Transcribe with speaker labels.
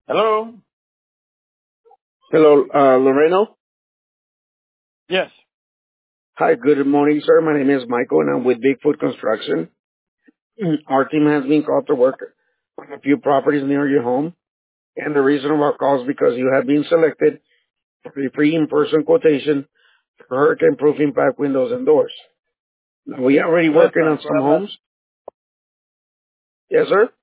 Speaker 1: Hello?
Speaker 2: Hello, Loreno.
Speaker 1: Yes.
Speaker 2: Hi, good morning, sir. My name is Michael, and I'm with Bigfoot Construction. Our team has been called to work on a few properties near your home, and the reason of our call is because you have been selected for a free in-person quotation for hurricane-proof impact windows and doors. Now, we are already
Speaker 1: Yes,
Speaker 2: working
Speaker 1: sir.
Speaker 2: on some homes. Yes, sir?